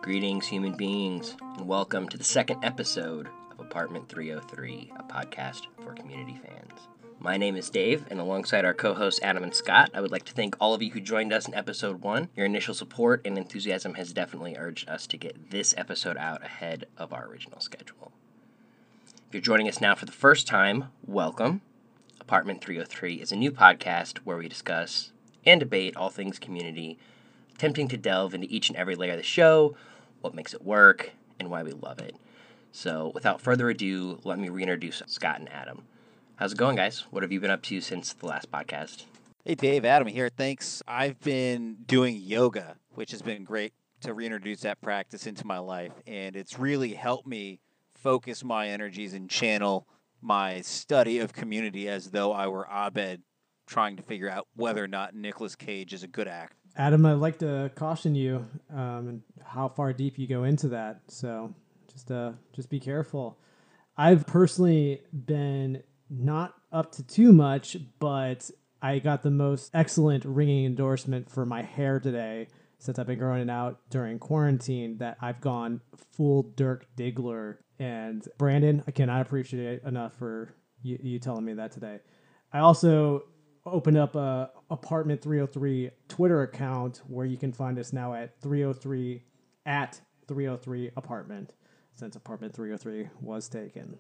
Greetings, human beings, and welcome to the second episode of Apartment 303, a podcast for community fans. My name is Dave, and alongside our co-hosts Adam and Scott, I would like to thank all of you who joined us in episode 1. Your initial support and enthusiasm has definitely urged us to get this episode out ahead of our original schedule. If you're joining us now for the first time, welcome. Apartment 303 is a new podcast where we discuss and debate all things community, attempting to delve into each and every layer of the show, what makes it work, and why we love it. So, without further ado, let me reintroduce Scott and Adam. How's it going, guys? What have you been up to since the last podcast? Hey, Dave, Adam here. Thanks. I've been doing yoga, which has been great to reintroduce that practice into my life, and it's really helped me focus my energies and channel my study of community as though I were Abed trying to figure out whether or not Nicolas Cage is a good actor. Adam, I'd like to caution you how far deep you go into that. So just be careful. I've personally been not up to too much, but I got the most excellent ringing endorsement for my hair today since I've been growing it out during quarantine that I've gone full Dirk Diggler. And Brandon, I cannot appreciate enough for you telling me that today. I also opened up a Apartment 303 Twitter account where you can find us now at 303 apartment since Apartment 303 was taken.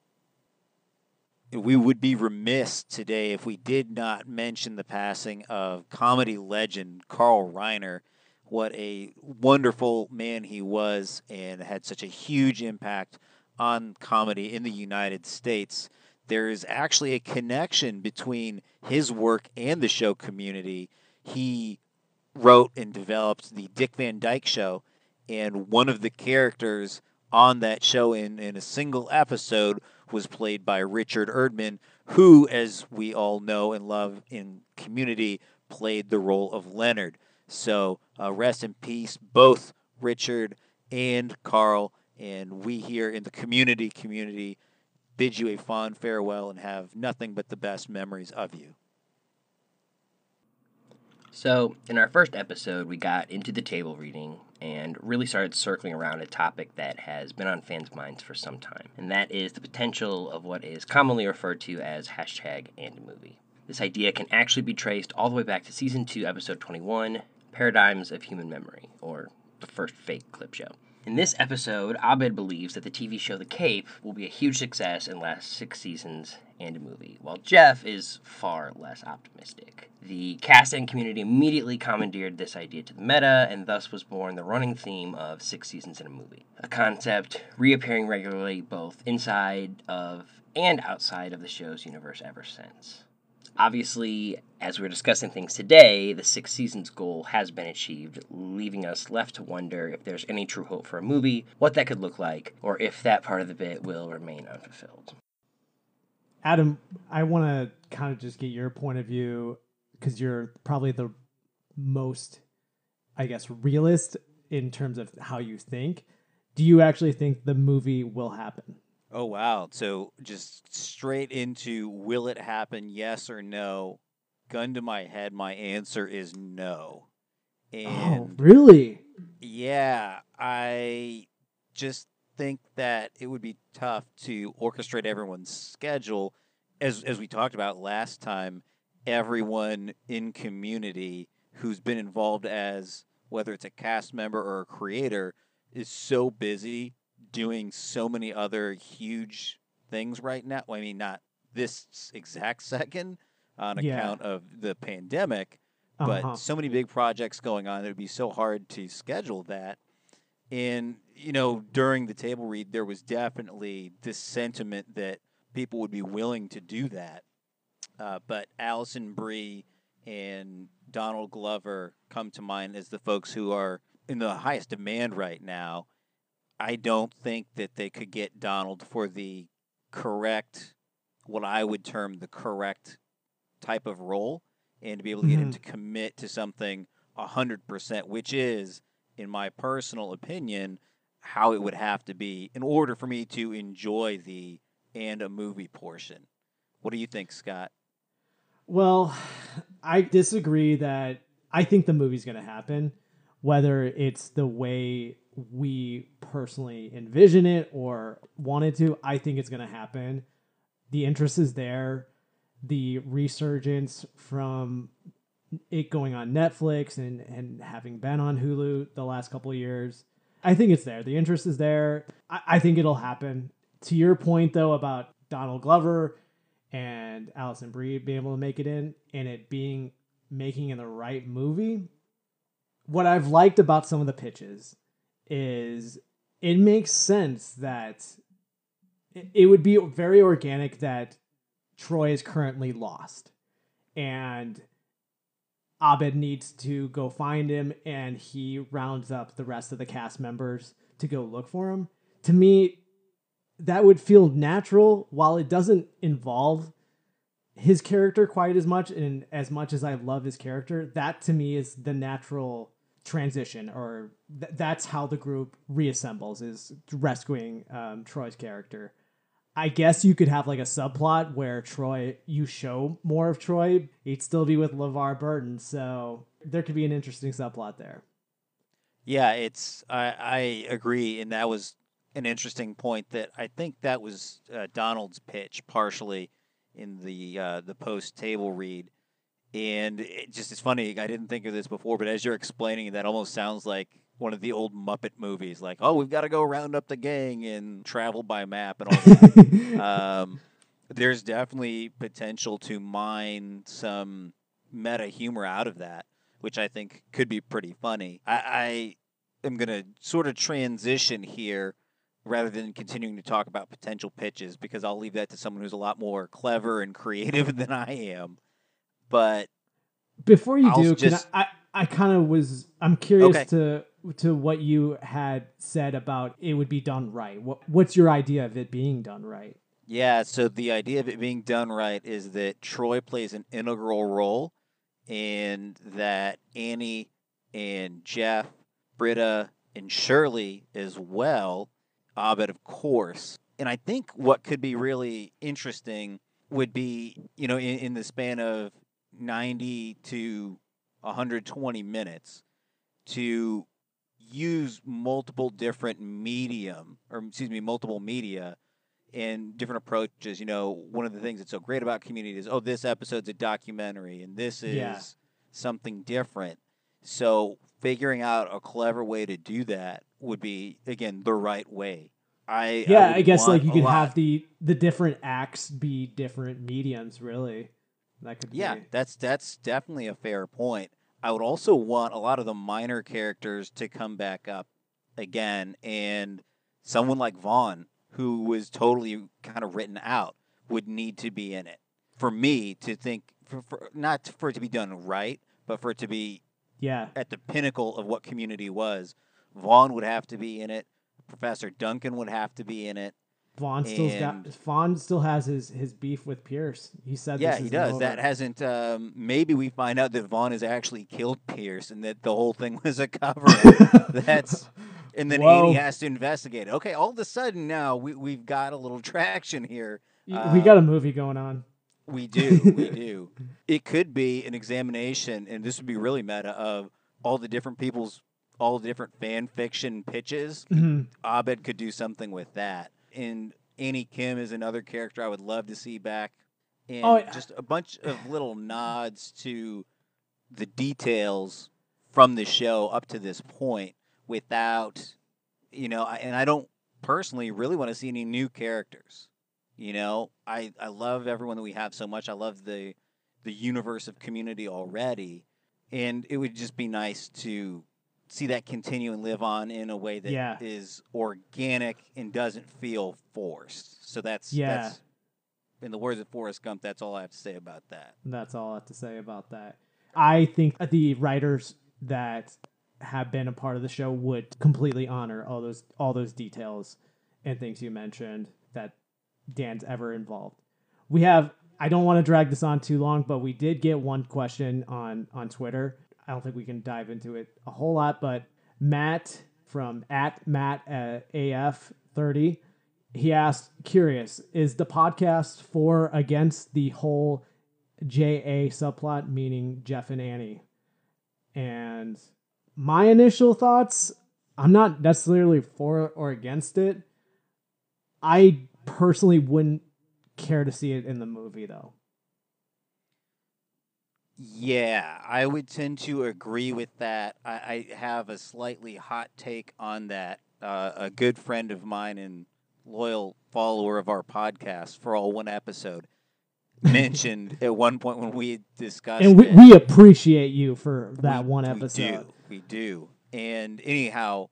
We would be remiss today if we did not mention the passing of comedy legend Carl Reiner. What a wonderful man he was and had such a huge impact on comedy in the United States. There is actually a connection between his work and the show Community. He wrote and developed the Dick Van Dyke Show, and one of the characters on that show in a single episode was played by Richard Erdman, who, as we all know and love in Community, played the role of Leonard. So rest in peace, both Richard and Carl, and we here in the community bid you a fond farewell and have nothing but the best memories of you. So, in our first episode, we got into the table reading and really started circling around a topic that has been on fans' minds for some time, and that is the potential of what is commonly referred to as #AndAMovie. This idea can actually be traced all the way back to Season 2, Episode 21, Paradigms of Human Memory, or the first fake clip show. In this episode, Abed believes that the TV show The Cape will be a huge success and last 6 seasons and a movie, while Jeff is far less optimistic. The cast and community immediately commandeered this idea to the meta, and thus was born the running theme of 6 seasons and a movie, a concept reappearing regularly both inside of and outside of the show's universe ever since. Obviously, as we're discussing things today, the 6 seasons goal has been achieved, leaving us left to wonder if there's any true hope for a movie, what that could look like, or if that part of the bit will remain unfulfilled. Adam, I want to kind of just get your point of view because you're probably the most, I guess, realist in terms of how you think. Do you actually think the movie will happen? Oh, wow. So just straight into will it happen, yes or no? Gun to my head, my answer is no. And really? Yeah, I just think that it would be tough to orchestrate everyone's schedule. As we talked about last time, everyone in Community who's been involved as, whether it's a cast member or a creator, is so busy doing so many other huge things right now. Well, I mean, not this exact second on account of the pandemic, but so many big projects going on. It would be so hard to schedule that. And, during the table read, there was definitely this sentiment that people would be willing to do that. But Alison Brie and Donald Glover come to mind as the folks who are in the highest demand right now. I don't think that they could get Donald for the correct, what I would term the correct type of role, and to be able to get him to commit to something 100%, which is, in my personal opinion, how it would have to be in order for me to enjoy the and a movie portion. What do you think, Scott? Well, I disagree that I think the movie's going to happen, whether it's the way we personally envision it or wanted to. I think it's going to happen. The interest is there. The resurgence from it going on Netflix and having been on Hulu the last couple of years, I think it's there. The interest is there. I think it'll happen. To your point, though, about Donald Glover and Alison Brie being able to make it in and it being making in the right movie, what I've liked about some of the pitches is it makes sense that it would be very organic that Troy is currently lost and Abed needs to go find him and he rounds up the rest of the cast members to go look for him. To me, that would feel natural while it doesn't involve his character quite as much. And as much as I love his character, that to me is the natural transition, or that's how the group reassembles, is rescuing Troy's character. I guess you could have like a subplot where you show more of Troy. He'd still be with LeVar Burton, so there could be an interesting subplot there. Yeah, I agree, and that was an interesting point. That I think that was Donald's pitch partially in the post table read, and it's funny. I didn't think of this before, but as you're explaining, that almost sounds like one of the old Muppet movies, like, oh, we've got to go round up the gang and travel by map and all that. There's definitely potential to mine some meta humor out of that, which I think could be pretty funny. I am going to sort of transition here rather than continuing to talk about potential pitches, because I'll leave that to someone who's a lot more clever and creative than I am. But before you do, I'm curious to what you had said about it would be done right. What's your idea of it being done right? Yeah, so the idea of it being done right is that Troy plays an integral role, and that Annie and Jeff, Britta, and Shirley as well, Abed, of course. And I think what could be really interesting would be, in the span of 90 to 120 minutes, to use multiple media and different approaches. One of the things that's so great about Community is, this episode's a documentary and this is something different. So figuring out a clever way to do that would be, again, the right way. I guess like you could have the different acts be different mediums, really. That could be. That's definitely a fair point. I would also want a lot of the minor characters to come back up again, and someone like Vaughn, who was totally kind of written out, would need to be in it. For me to think, not for it to be done right, but for it to be at the pinnacle of what Community was, Vaughn would have to be in it. Professor Duncan would have to be in it. Vaughn still has his beef with Pierce. He said, "Yeah, he does." That hasn't. Maybe we find out that Vaughn has actually killed Pierce, and that the whole thing was a cover-up. And then Annie has to investigate. Okay, all of a sudden now we've got a little traction here. We got a movie going on. We do. It could be an examination, and this would be really meta, of all the different fan fiction pitches. Mm-hmm. Abed could do something with that. And Annie Kim is another character I would love to see back. And just a bunch of little nods to the details from the show up to this point without, and I don't personally really want to see any new characters. I love everyone that we have so much. I love the universe of Community already. And it would just be nice to see that continue and live on in a way that is organic and doesn't feel forced. So that's in the words of Forrest Gump, that's all I have to say about that. That's all I have to say about that. I think the writers that have been a part of the show would completely honor all those details and things you mentioned that Dan's ever involved. I don't want to drag this on too long, but we did get one question on Twitter. I don't think we can dive into it a whole lot, but Matt from @MattAF30, he asked, curious, is the podcast for or against the whole JA subplot, meaning Jeff and Annie? And my initial thoughts, I'm not necessarily for or against it. I personally wouldn't care to see it in the movie, though. Yeah, I would tend to agree with that. I have a slightly hot take on that. A good friend of mine and loyal follower of our podcast for all one episode mentioned at one point when we discussed And it. we appreciate you for that one episode. We do. And anyhow,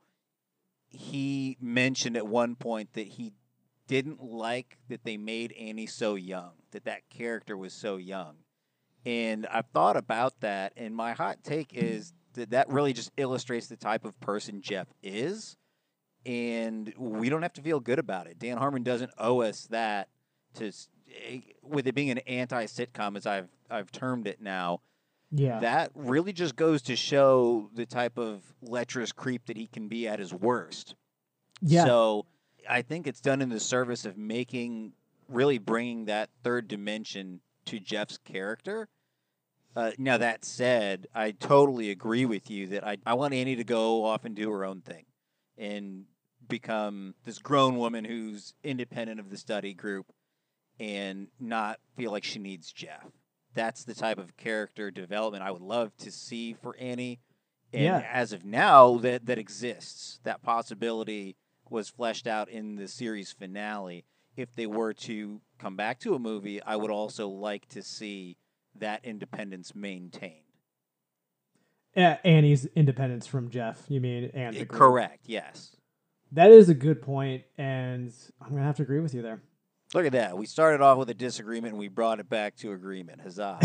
he mentioned at one point that he didn't like that they made Annie so young, that character was so young. And I've thought about that, and my hot take is that really just illustrates the type of person Jeff is, and we don't have to feel good about it. Dan Harmon doesn't owe us that. With it being an anti-sitcom, as I've termed it now, Yeah. that really just goes to show the type of lecherous creep that he can be at his worst. Yeah. So I think it's done in the service of really bringing that third dimension to Jeff's character. Now, that said, I totally agree with you that I want Annie to go off and do her own thing and become this grown woman who's independent of the study group and not feel like she needs Jeff. That's the type of character development I would love to see for Annie. And as of now, that exists. That possibility was fleshed out in the series finale. If they were to come back to a movie, I would also like to see that independence maintained. Annie's independence from Jeff, you mean, and the group. Correct, yes. That is a good point, and I'm going to have to agree with you there. Look at that. We started off with a disagreement, and we brought it back to agreement. Huzzah.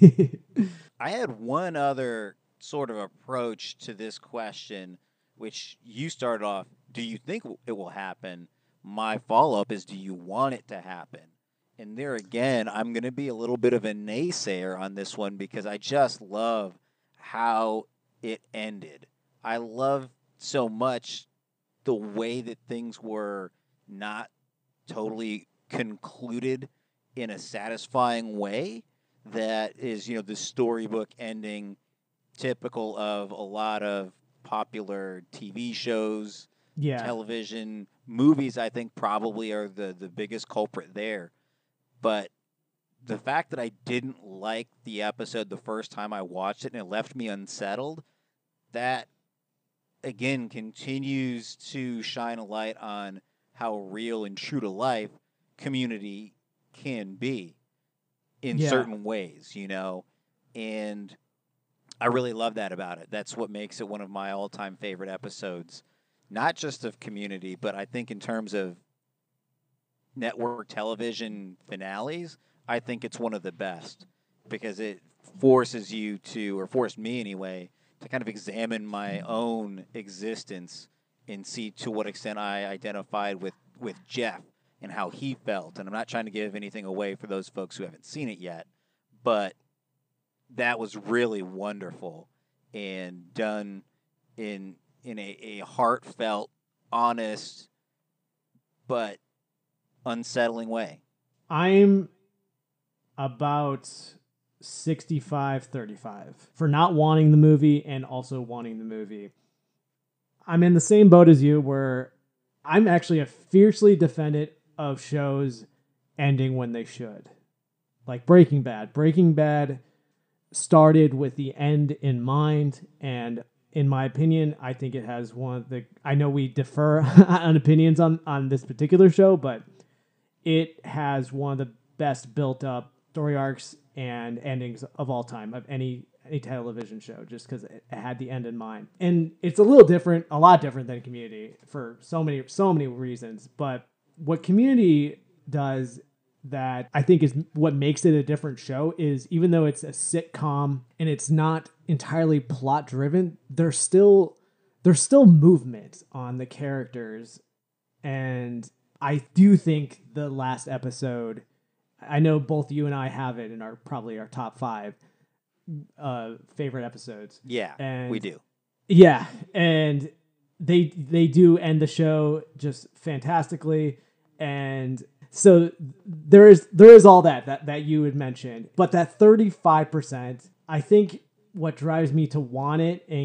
I had one other sort of approach to this question, which you started off, do you think it will happen? My follow-up is, do you want it to happen? And there again, I'm going to be a little bit of a naysayer on this one because I just love how it ended. I love so much the way that things were not totally concluded in a satisfying way that is, the storybook ending typical of a lot of popular TV shows, television, movies. I think probably are the biggest culprit there. But the fact that I didn't like the episode the first time I watched it and it left me unsettled, that, again, continues to shine a light on how real and true to life Community can be in certain ways, and I really love that about it. That's what makes it one of my all-time favorite episodes, not just of Community, but I think in terms of network television finales, I think it's one of the best because it forces you to, or forced me anyway, to kind of examine my own existence and see to what extent I identified with Jeff and how he felt. And I'm not trying to give anything away for those folks who haven't seen it yet, but that was really wonderful and done in a heartfelt, honest, but unsettling way. I'm about 65-35 for not wanting the movie and also wanting the movie. I'm in the same boat as you where I'm actually a fiercely defendant of shows ending when they should. Like Breaking Bad. Breaking Bad started with the end in mind, and in my opinion, I think it has one of the... I know we differ on opinions on this particular show, but it has one of the best built-up story arcs and endings of all time, of any television show, just because it had the end in mind. And it's a lot different than Community for so many reasons, but what Community does that I think is what makes it a different show is even though it's a sitcom and it's not entirely plot driven, there's still movement on the characters. And I do think the last episode, I know both you and I have it in probably our top 5 favorite episodes. Yeah, and we do. Yeah, and they do end the show just fantastically. And so there is all that you had mentioned, but that 35%, I think what drives me to want it and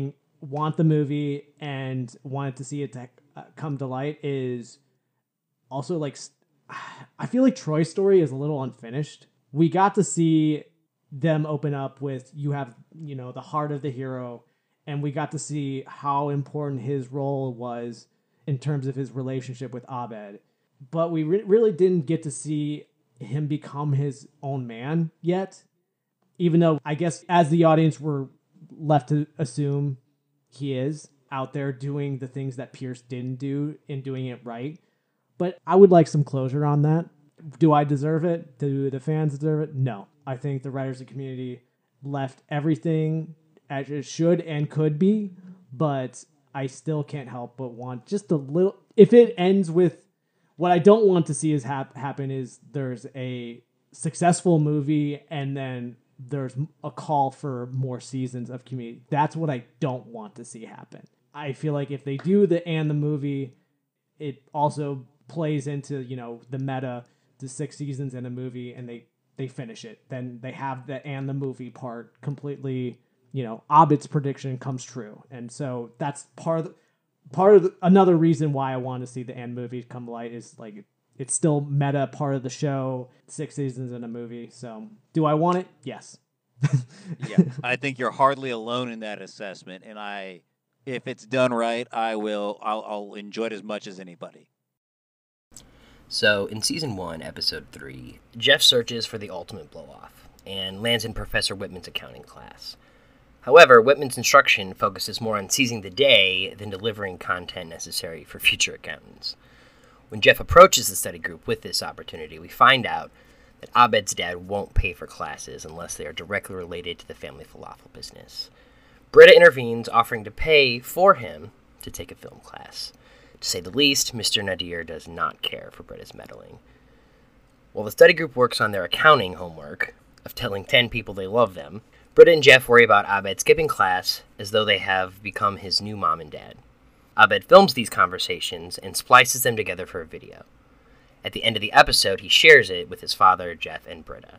want the movie and wanted to see it to come to light is also like I feel like Troy's story is a little unfinished. We got to see them open up with you have, the heart of the hero, and we got to see how important his role was in terms of his relationship with Abed. But we really didn't get to see him become his own man yet, even though I guess as the audience we're left to assume he is out there doing the things that Pierce didn't do and doing it right. But I would like some closure on that. Do I deserve it? Do the fans deserve it? No. I think the writers and community left everything as it should and could be, but I still can't help but want just a little. If it ends with what I don't want to see is happen is there's a successful movie and then there's a call for more seasons of Community. That's what I don't want to see happen. I feel like if they do the movie, it also plays into, the meta, the 6 seasons in a movie, and they finish it. Then they have the movie part completely, Abed's prediction comes true. And so that's part of another reason why I want to see the movie come to light is like it's still meta part of the show, 6 seasons in a movie. So do I want it? Yes. Yeah, I think you're hardly alone in that assessment, and if it's done right, I'll enjoy it as much as anybody. So, in Season 1, Episode 3, Jeff searches for the ultimate blow-off and lands in Professor Whitman's accounting class. However, Whitman's instruction focuses more on seizing the day than delivering content necessary for future accountants. When Jeff approaches the study group with this opportunity, we find out that Abed's dad won't pay for classes unless they are directly related to the family falafel business. Britta intervenes, offering to pay for him to take a film class. To say the least, Mr. Nadir does not care for Britta's meddling. While the study group works on their accounting homework of telling 10 people they love them, Britta and Jeff worry about Abed skipping class as though they have become his new mom and dad. Abed films these conversations and splices them together for a video. At the end of the episode, he shares it with his father, Jeff, and Britta.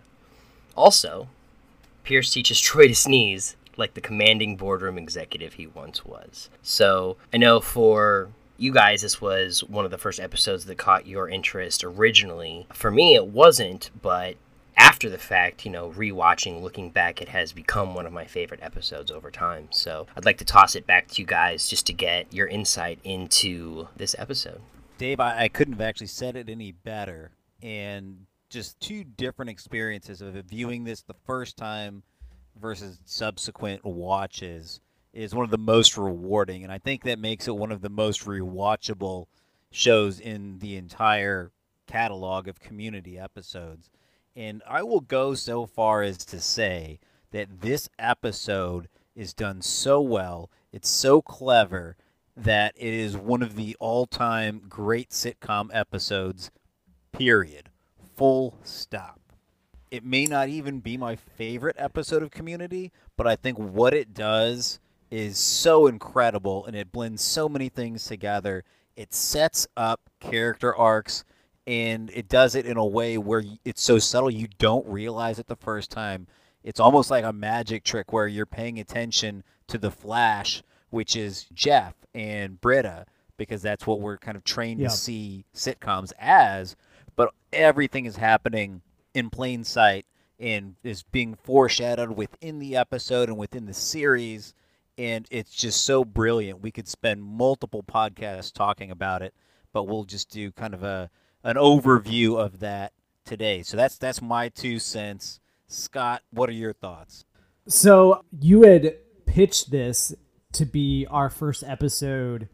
Also, Pierce teaches Troy to sneeze like the commanding boardroom executive he once was. So, I know for you guys, this was one of the first episodes that caught your interest originally. For me, it wasn't, but after the fact, rewatching, looking back, it has become one of my favorite episodes over time. So I'd like to toss it back to you guys just to get your insight into this episode. Dave, I couldn't have actually said it any better. And just 2 different experiences of viewing this the first time versus subsequent watches is one of the most rewarding, and I think that makes it one of the most rewatchable shows in the entire catalog of Community episodes. And I will go so far as to say that this episode is done so well, it's so clever, that it is one of the all-time great sitcom episodes, period. Full stop. It may not even be my favorite episode of Community, but I think what it does is so incredible, and it blends so many things together. It sets up character arcs, and it does it in a way where it's so subtle you don't realize it the first time. It's almost like a magic trick where you're paying attention to the Flash, which is Jeff and Britta, because that's what we're kind of trained to see sitcoms as, but everything is happening in plain sight and is being foreshadowed within the episode and within the series. And it's just so brilliant. We could spend multiple podcasts talking about it, but we'll just do kind of an overview of that today. So that's my 2 cents. Scott, what are your thoughts? So you had pitched this to be our first episode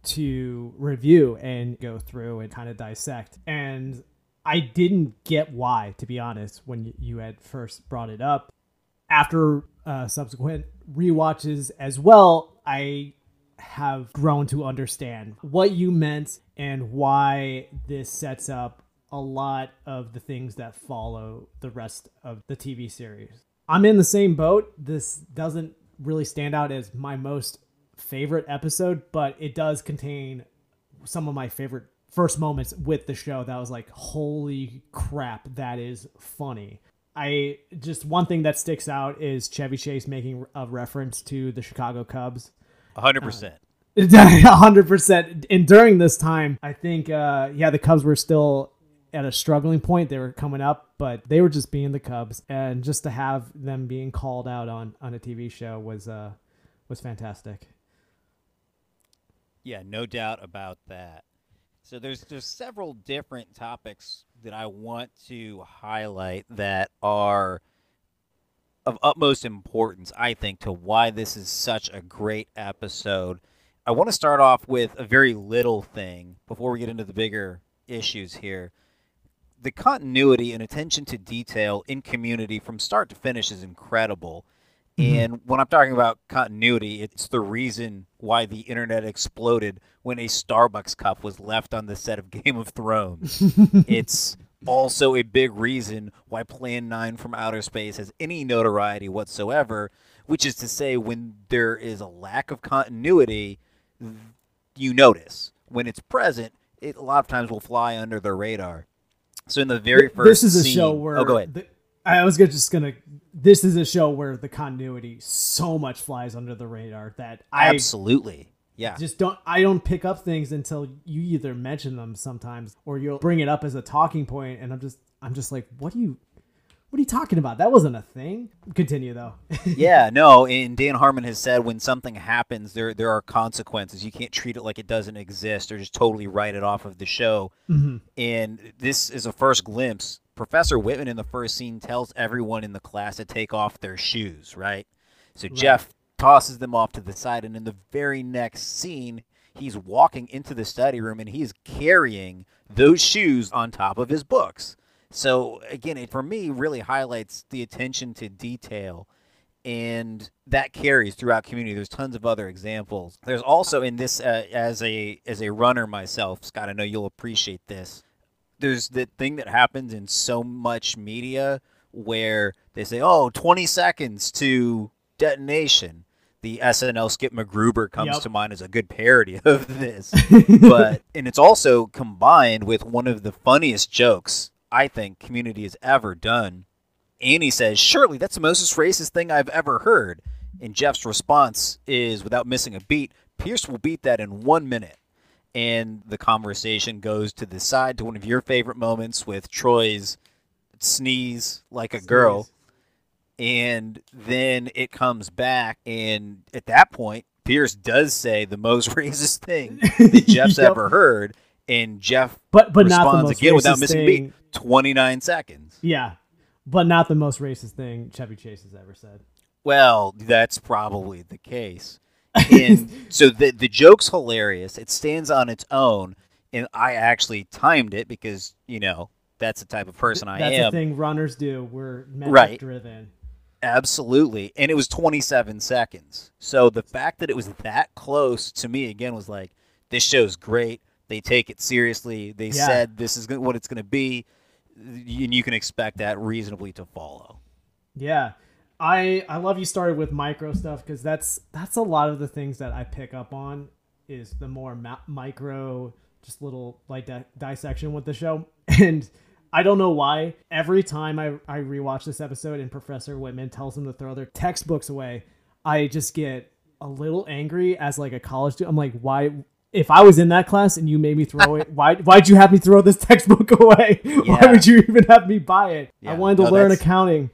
to review and go through and kind of dissect. And I didn't get why, to be honest, when you had first brought it up. After subsequent rewatches as well, I have grown to understand what you meant and why this sets up a lot of the things that follow the rest of the TV series. I'm in the same boat. This doesn't really stand out as my most favorite episode, but it does contain some of my favorite first moments with the show that was like, holy crap, that is funny. One thing that sticks out is Chevy Chase making a reference to the Chicago Cubs. 100%. 100%. And during this time, I think, the Cubs were still at a struggling point. They were coming up, but they were just being the Cubs. And just to have them being called out on a TV show was fantastic. Yeah, no doubt about that. So there's several different topics that I want to highlight that are of utmost importance, I think, to why this is such a great episode. I want to start off with a very little thing before we get into the bigger issues here. The continuity and attention to detail in Community from start to finish is incredible. And when I'm talking about continuity, it's the reason why the internet exploded when a Starbucks cup was left on the set of Game of Thrones. It's also a big reason why Plan 9 from Outer Space has any notoriety whatsoever, which is to say when there is a lack of continuity, you notice. When it's present, it a lot of times will fly under the radar. So in the very first This is a scene, show where... Oh, go ahead. This is a show where the continuity so much flies under the radar that Absolutely. Yeah. I don't pick up things until you either mention them sometimes or you'll bring it up as a talking point, and I'm just like, what are you talking about? That wasn't a thing. Continue though. Yeah, no, and Dan Harmon has said when something happens, there are consequences. You can't treat it like it doesn't exist or just totally write it off of the show. And this is a first glimpse. Professor Whitman in the first scene tells everyone in the class to take off their shoes, right? So Jeff tosses them off to the side, and in the very next scene, he's walking into the study room, and he's carrying those shoes on top of his books. So, again, it, for me, really highlights the attention to detail, and that carries throughout Community. There's tons of other examples. There's also in this, as a runner myself, Scott, I know you'll appreciate this. There's the thing that happens in so much media where they say, 20 seconds to detonation. The SNL Skip McGruber comes to mind as a good parody of this. And it's also combined with one of the funniest jokes I think Community has ever done. Annie says, "Surely that's the most racist thing I've ever heard." And Jeff's response is, without missing a beat, "Pierce will beat that in 1 minute." And the conversation goes to the side to one of your favorite moments with Troy's sneeze like a girl. And then it comes back, and at that point, Pierce does say the most racist thing that Jeff's ever heard, and Jeff but responds not the most again without missing a thing. beat. 29 seconds. Yeah, but not the most racist thing Chevy Chase has ever said. Well, that's probably the case. And so the joke's hilarious. It stands on its own, and I actually timed it because, that's the type of person I am. That's the thing runners do. We're metric driven. Absolutely. And it was 27 seconds. So the fact that it was that close to me, again, was like, this show's great. They take it seriously. They said this is what it's going to be, and you can expect that reasonably to follow. Yeah. I love you started with micro stuff because that's a lot of the things that I pick up on is the more micro, just little like dissection with the show. And I don't know why. Every time I rewatch this episode and Professor Whitman tells them to throw their textbooks away, I just get a little angry as like a college student. I'm like, why? If I was in that class and you made me throw it, why'd you have me throw this textbook away? Yeah. Why would you even have me buy it? Yeah. I wanted to learn accounting.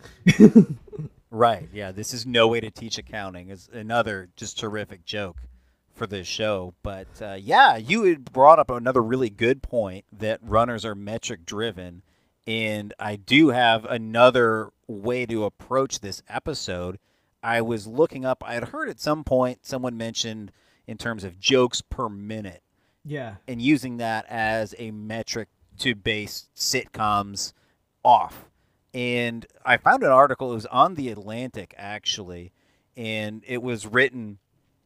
Right. Yeah. This is no way to teach accounting. It's another just terrific joke for this show. But you had brought up another really good point that runners are metric driven. And I do have another way to approach this episode. I was looking up, I had heard at some point someone mentioned in terms of jokes per minute. Yeah. And using that as a metric to base sitcoms off. And I found an article, it was on The Atlantic, actually, and it was written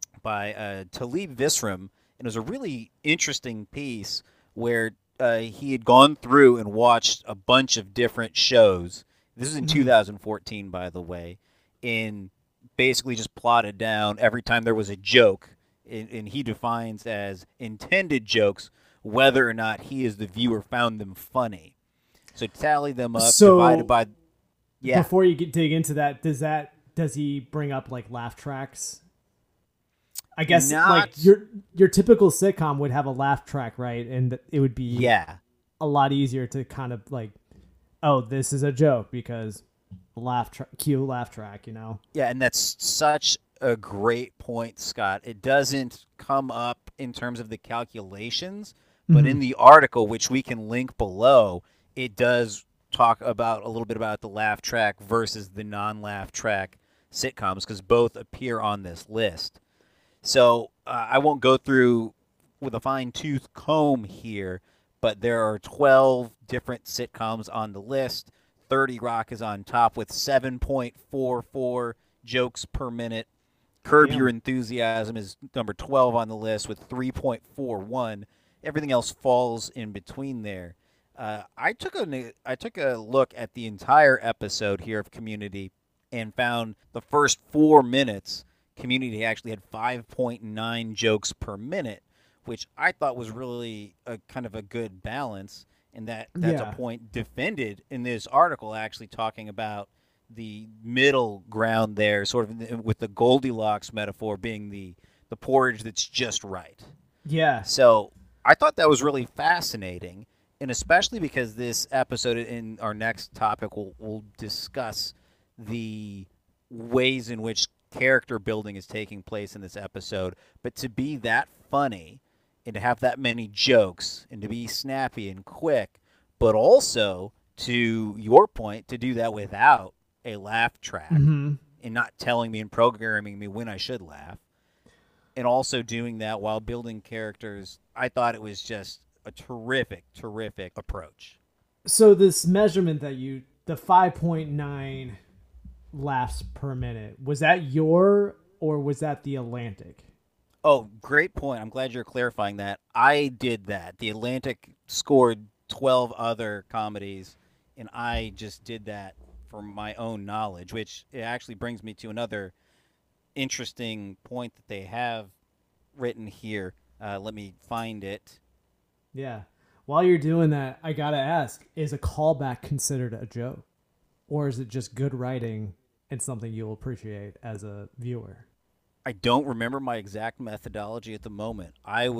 by Talib Visram, and it was a really interesting piece where he had gone through and watched a bunch of different shows. This is in 2014, by the way, and basically just plotted down every time there was a joke, and he defines as intended jokes whether or not he as the viewer found them funny. So tally them up, divided by... Yeah. Before you dig into that, does he bring up like laugh tracks? I guess like your typical sitcom would have a laugh track, right? And it would be a lot easier to kind of like, oh, this is a joke because cue laugh track, you know? Yeah, and that's such a great point, Scott. It doesn't come up in terms of the calculations, but in the article, which we can link below, it does talk about a little bit about the laugh track versus the non-laugh track sitcoms, because both appear on this list. So I won't go through with a fine-tooth comb here, but there are 12 different sitcoms on the list. 30 Rock is on top with 7.44 jokes per minute. Curb Your Enthusiasm is number 12 on the list with 3.41. Everything else falls in between there. I took a look at the entire episode here of Community and found the first 4 minutes, Community actually had 5.9 jokes per minute, which I thought was really a kind of a good balance. And that's a point defended in this article, actually talking about the middle ground there, sort of with the Goldilocks metaphor being the porridge that's just right. Yeah. So I thought that was really fascinating, and especially because this episode, in our next topic, we'll discuss the ways in which character building is taking place in this episode. But to be that funny and to have that many jokes and to be snappy and quick, but also, to your point, to do that without a laugh track and not telling me and programming me when I should laugh, and also doing that while building characters, I thought it was just a terrific, terrific approach. So this measurement that the 5.9 laughs per minute, was that or was that the Atlantic? Oh, great point. I'm glad you're clarifying that. I did that. The Atlantic scored 12 other comedies, and I just did that for my own knowledge, which it actually brings me to another interesting point that they have written here. Let me find it. Yeah. While you're doing that, I got to ask, is a callback considered a joke? Or is it just good writing and something you'll appreciate as a viewer? I don't remember my exact methodology at the moment.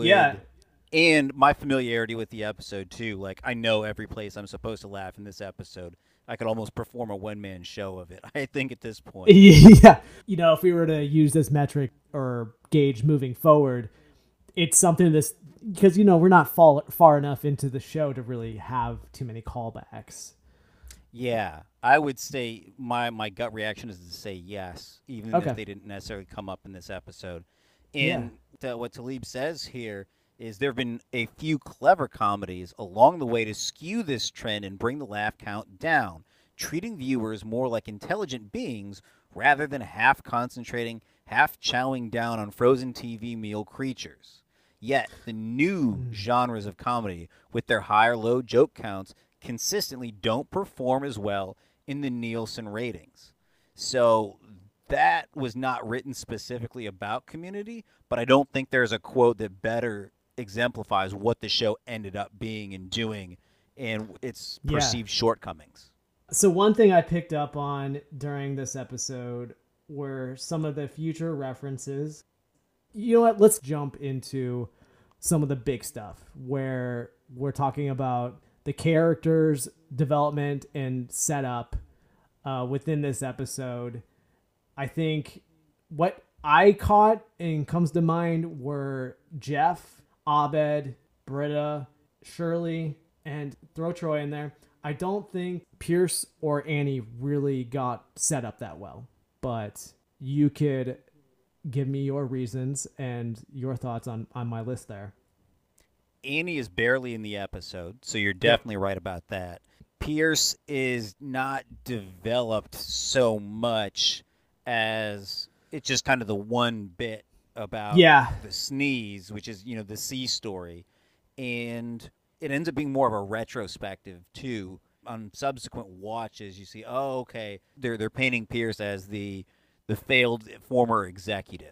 And my familiarity with the episode, too. Like, I know every place I'm supposed to laugh in this episode. I could almost perform a one-man show of it, I think, at this point. Yeah. You know, if we were to use this metric or gauge moving forward, it's something because, you know, we're not far enough into the show to really have too many callbacks. Yeah, I would say my gut reaction is to say yes, even if they didn't necessarily come up in this episode. And what Talib says here is there have been a few clever comedies along the way to skew this trend and bring the laugh count down, treating viewers more like intelligent beings rather than half concentrating, half chowing down on frozen TV meal creatures. Yet, the new genres of comedy, with their high or low joke counts, consistently don't perform as well in the Nielsen ratings. So that was not written specifically about Community, but I don't think there's a quote that better exemplifies what the show ended up being and doing and its perceived shortcomings. So one thing I picked up on during this episode were some of the future references. You know what? Let's jump into some of the big stuff where we're talking about the characters' development and setup within this episode. I think what I caught and comes to mind were Jeff, Abed, Britta, Shirley, and throw Troy in there. I don't think Pierce or Annie really got set up that well, but you could give me your reasons and your thoughts on my list there. Annie is barely in the episode, so you're definitely right about that. Pierce is not developed so much as it's just kind of the one bit about the sneeze, which is, the C story. And it ends up being more of a retrospective, too. On subsequent watches, you see, they're painting Pierce as the failed former executive.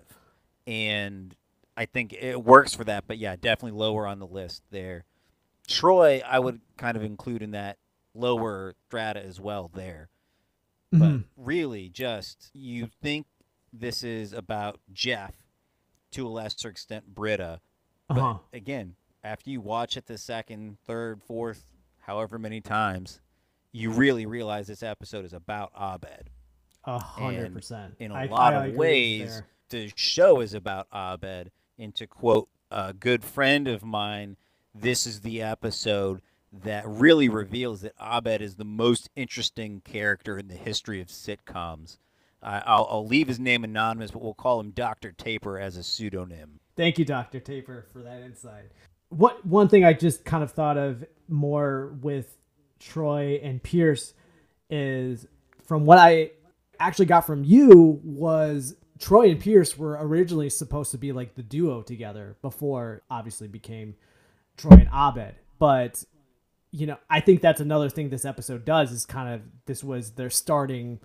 And I think it works for that, but definitely lower on the list there. Troy, I would kind of include in that lower strata as well there. But really, just you think this is about Jeff to a lesser extent Britta. But again, after you watch it the second, third, fourth, however many times, you really realize this episode is about Abed. 100%. In a lot of ways, the show is about Abed. And to quote a good friend of mine, this is the episode that really reveals that Abed is the most interesting character in the history of sitcoms. I'll leave his name anonymous, but we'll call him Dr. Taper as a pseudonym. Thank you, Dr. Taper, for that insight. One thing I just kind of thought of more with Troy and Pierce is, from what I actually got from you, was Troy and Pierce were originally supposed to be like the duo together before obviously became Troy and Abed. But, I think that's another thing this episode does is kind of, this was their starting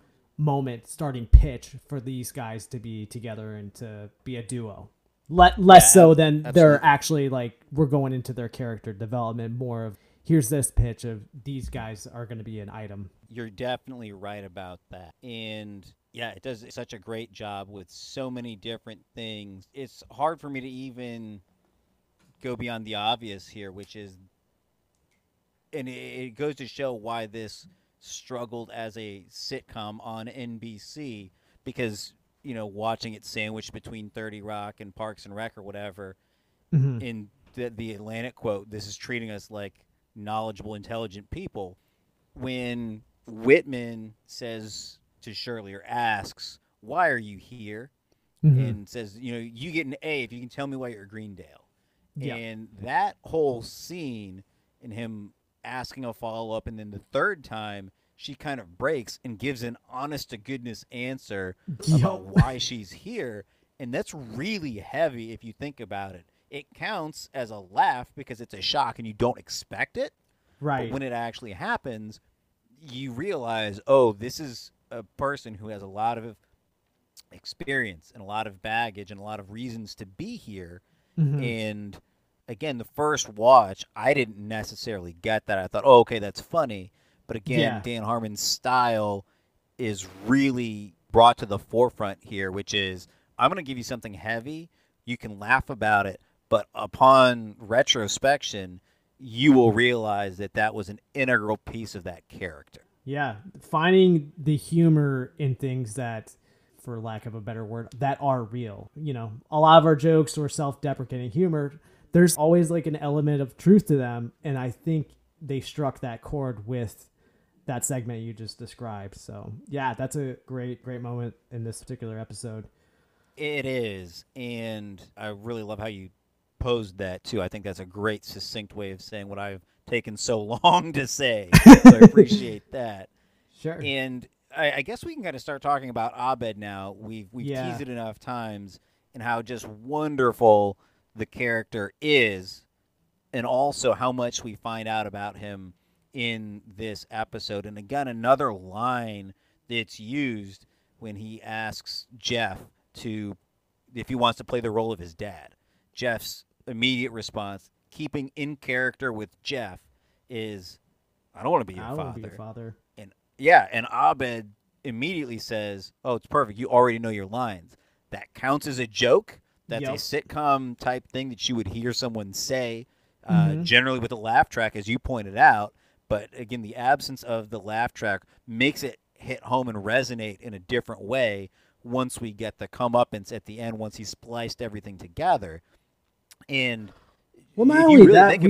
pitch for these guys to be together and to be a duo. Less so than absolutely. They're actually like, we're going into their character development, more of here's this pitch of these guys are going to be an item. You're definitely right about that. And yeah, it does such a great job with so many different things. It's hard for me to even go beyond the obvious here, which is, and it goes to show why this struggled as a sitcom on NBC, because, watching it sandwiched between 30 Rock and Parks and Rec or whatever, in the Atlantic quote, this is treating us like knowledgeable, intelligent people. When Whitman says to Shirley, or asks, why are you here? And says, you get an A if you can tell me why you're at Greendale. Yeah. And that whole scene, and him asking a follow-up, and then the third time, she kind of breaks and gives an honest-to-goodness answer about why she's here. And that's really heavy if you think about it. It counts as a laugh because it's a shock and you don't expect it. Right. But when it actually happens, you realize, oh, this is a person who has a lot of experience and a lot of baggage and a lot of reasons to be here. And again, the first watch, I didn't necessarily get that. I thought, oh, okay, that's funny. But again, Dan Harmon's style is really brought to the forefront here, which is, I'm going to give you something heavy. You can laugh about it, but upon retrospection, you will realize that that was an integral piece of that character. Yeah, finding the humor in things that, for lack of a better word, that are real. A lot of our jokes or self-deprecating humor, there's always like an element of truth to them, and I think they struck that chord with that segment you just described. So yeah, that's a great moment in this particular episode. It is, and I really love how you posed that too. I think that's a great succinct way of saying what I've taken so long to say. So I appreciate that. Sure. And I guess we can kind of start talking about Abed now. We've teased it enough times, and how just wonderful the character is, and also how much we find out about him in this episode. And again, another line that's used when he asks Jeff if he wants to play the role of his dad. Jeff's immediate response, keeping in character with Jeff, is, I don't want to be your father. I want to be your father. And Abed immediately says, oh, it's perfect. You already know your lines. That counts as a joke. That's a sitcom type thing that you would hear someone say, generally with a laugh track, as you pointed out. But again, the absence of the laugh track makes it hit home and resonate in a different way once we get the comeuppance at the end, once he spliced everything together. And not only that,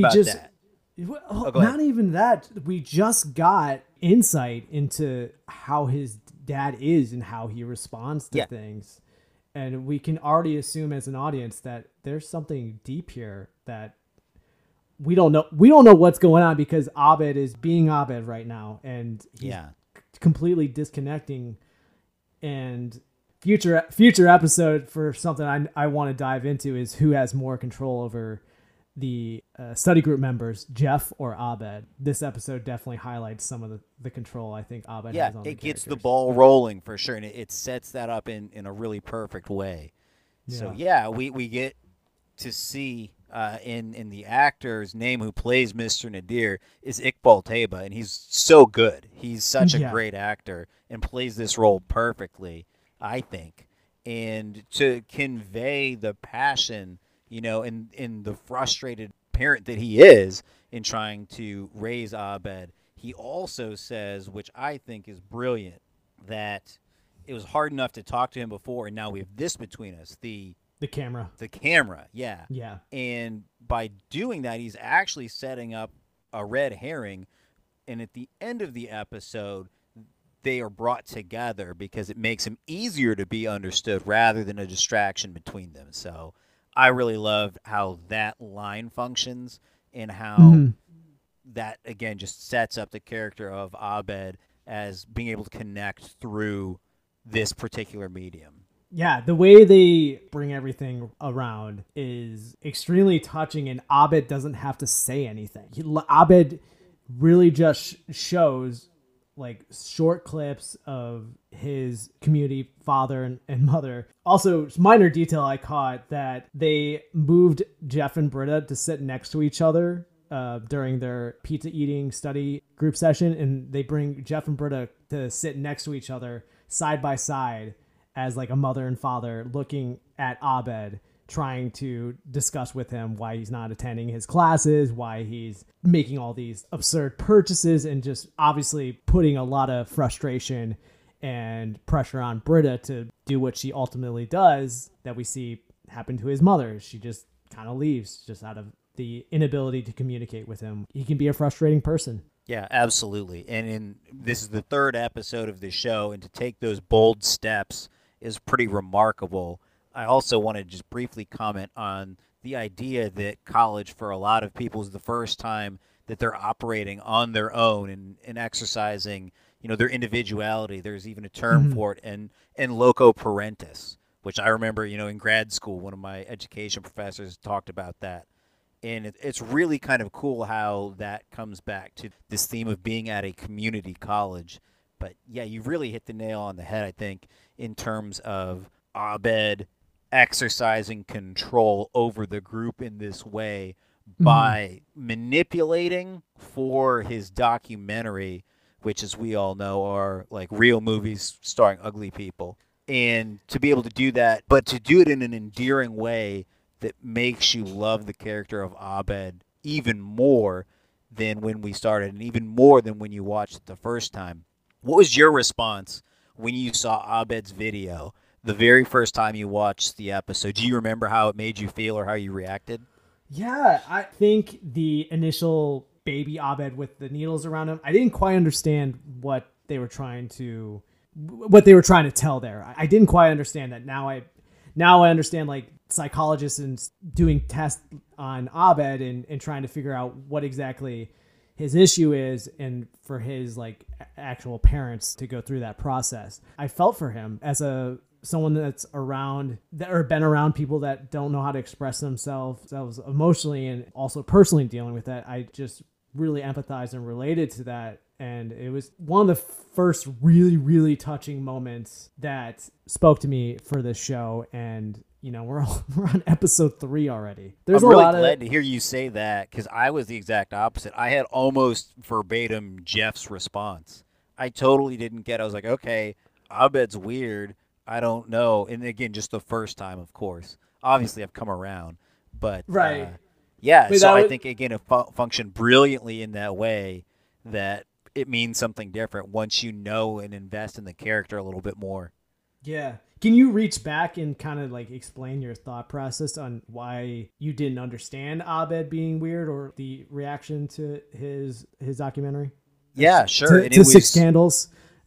not even that, we just got insight into how his dad is and how he responds to things. And we can already assume as an audience that there's something deep here that we don't know. We don't know what's going on because Abed is being Abed right now, and he's completely disconnecting. And future episode for something I want to dive into is who has more control over the study group members, Jeff or Abed. This episode definitely highlights some of the control I think Abed has on the characters. It gets the ball rolling for sure, and it sets that up in a really perfect way. So we get to see in the actor's name who plays Mr. Nadir is Iqbal Taiba, and he's so good. He's such a great actor and plays this role perfectly, I think. and to convey the passion, in the frustrated parent that he is in trying to raise Abed. He also says, which I think is brilliant, that it was hard enough to talk to him before, and now we have this between us, The camera. the camera, yeah. Yeah. And by doing that, he's actually setting up a red herring. And at the end of the episode, they are brought together because it makes them easier to be understood rather than a distraction between them. So I really loved how that line functions and how that, again, just sets up the character of Abed as being able to connect through this particular medium. Yeah, the way they bring everything around is extremely touching, and Abed doesn't have to say anything. Abed really just shows like short clips of his community father and mother. Also, minor detail I caught that they moved Jeff and Britta to sit next to each other during their pizza eating study group session, and they bring Jeff and Britta to sit next to each other side by side as like a mother and father looking at Abed, trying to discuss with him why he's not attending his classes, why he's making all these absurd purchases, and just obviously putting a lot of frustration and pressure on Britta to do what she ultimately does that we see happen to his mother. She just kind of leaves just out of the inability to communicate with him. He can be a frustrating person. Yeah, absolutely. And this is the third episode of the show, and to take those bold steps is pretty remarkable. I also want to just briefly comment on the idea that college for a lot of people is the first time that they're operating on their own and exercising, their individuality. There's even a term for it, and loco parentis, which I remember, in grad school, one of my education professors talked about that. And it's really kind of cool how that comes back to this theme of being at a community college. But yeah, you really hit the nail on the head, I think, in terms of Abed exercising control over the group in this way by manipulating for his documentary, which, as we all know, are like real movies starring ugly people. And to be able to do that, but to do it in an endearing way that makes you love the character of Abed even more than when we started, and even more than when you watched it the first time. What was your response when you saw Abed's video the very first time you watched the episode? Do you remember how it made you feel or how you reacted? Yeah, I think the initial baby Abed with the needles around him, I didn't quite understand what they were trying to tell there. I didn't quite understand that. Now I understand, like, psychologists and doing tests on Abed and trying to figure out what exactly his issue is, and for his like actual parents to go through that process. I felt for him as someone that's around or been around people that don't know how to express themselves emotionally and also personally dealing with that. I just really empathized and related to that. And it was one of the first really, really touching moments that spoke to me for this show. And, we're on episode 3 already. I'm really glad to hear you say that, because I was the exact opposite. I had almost verbatim Jeff's response. I totally didn't get it. I was like, okay, Abed's weird. I don't know. And again, just the first time, of course. Obviously, I've come around. But, right. Yeah, but so I think, again, it functioned brilliantly in that way that it means something different once you know and invest in the character a little bit more. Yeah. Can you reach back and kind of like explain your thought process on why you didn't understand Abed being weird or the reaction to his documentary? Yeah, sure. To Six Candles.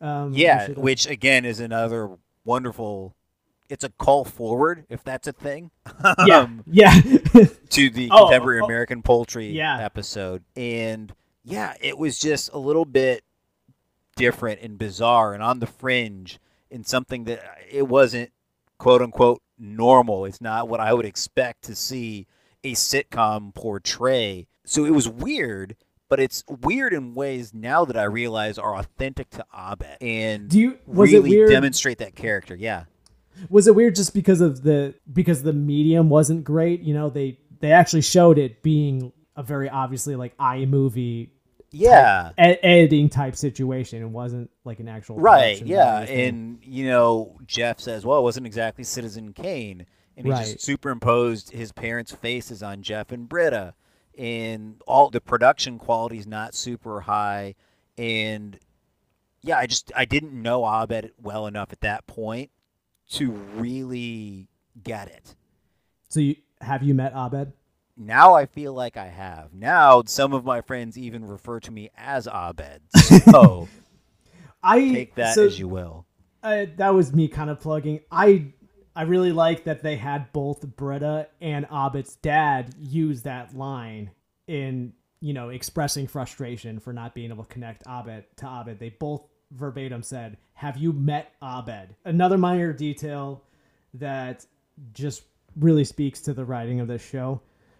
Which again is another wonderful. It's a call forward, if that's a thing. Yeah. To the Contemporary American Poultry episode. And yeah, it was just a little bit different and bizarre and on the fringe, in something that it wasn't, quote unquote, normal. It's not what I would expect to see a sitcom portray. So it was weird, but it's weird in ways now that I realize are authentic to Abed and really demonstrate that character. Yeah. Was it weird just because the medium wasn't great? They actually showed it being a very obviously like iMovie Yeah. editing type situation. It wasn't like an actual Right, production yeah. value thing. And, you know, Jeff says, well, it wasn't exactly Citizen Kane. And he Right. just superimposed his parents' faces on Jeff and Britta. And all the production quality is not super high. And, yeah, I didn't know Abed well enough at that point to really get it. So have you met Abed? Now I feel like I have. Now some of my friends even refer to me as Abed. So take that as you will. That was me kind of plugging. I really like that they had both Britta and Abed's dad use that line in, you know, expressing frustration for not being able to connect Abed to Abed. They both verbatim said, "Have you met Abed?" Another minor detail that just really speaks to the writing of this show.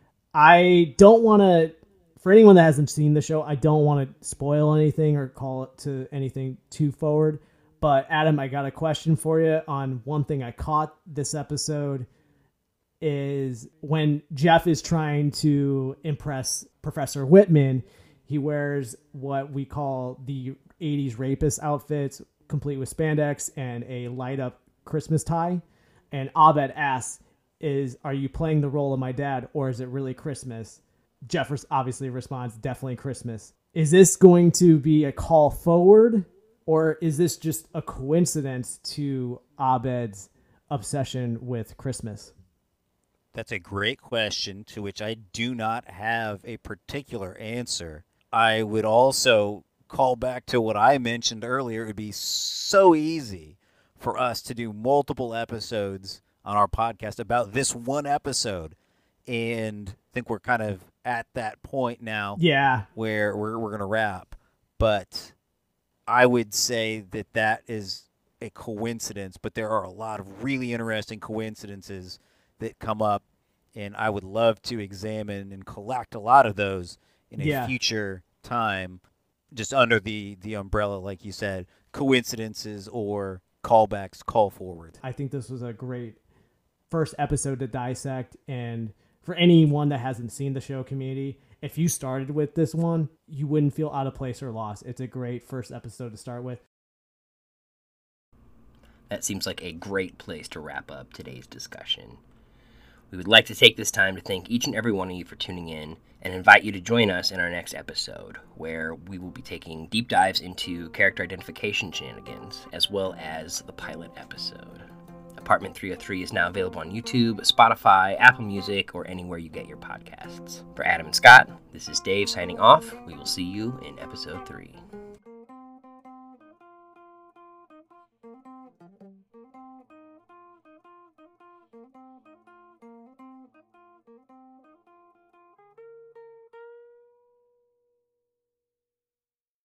I don't want to, for anyone that hasn't seen the show, I don't want to spoil anything or call it to anything too forward. But Adam, I got a question for you on one thing I caught this episode is when Jeff is trying to impress Professor Whitman, he wears what we call the 80s rapist outfits, complete with spandex and a light up Christmas tie. And Abed asks, are you playing the role of my dad or is it really Christmas? Jeff obviously responds, definitely Christmas. Is this going to be a call forward or is this just a coincidence to Abed's obsession with Christmas? That's a great question to which I do not have a particular answer. I would also call back to what I mentioned earlier. It would be so easy for us to do multiple episodes on our podcast about this one episode. And I think we're kind of at that point now where we're going to wrap. But I would say that is a coincidence, but there are a lot of really interesting coincidences that come up, and I would love to examine and collect a lot of those in a future time, just under the umbrella, like you said, coincidences or callbacks, call forward. I think this was a great first episode to dissect, and for anyone that hasn't seen the show, Community, if you started with this one, you wouldn't feel out of place or lost. It's a great first episode to start with. That seems like a great place to wrap up today's discussion. We would like to take this time to thank each and every one of you for tuning in and invite you to join us in our next episode, where we will be taking deep dives into character identification shenanigans, as well as the pilot episode. Apartment 303 is now available on YouTube, Spotify, Apple Music, or anywhere you get your podcasts. For Adam and Scott, this is Dave signing off. We will see you in episode 3.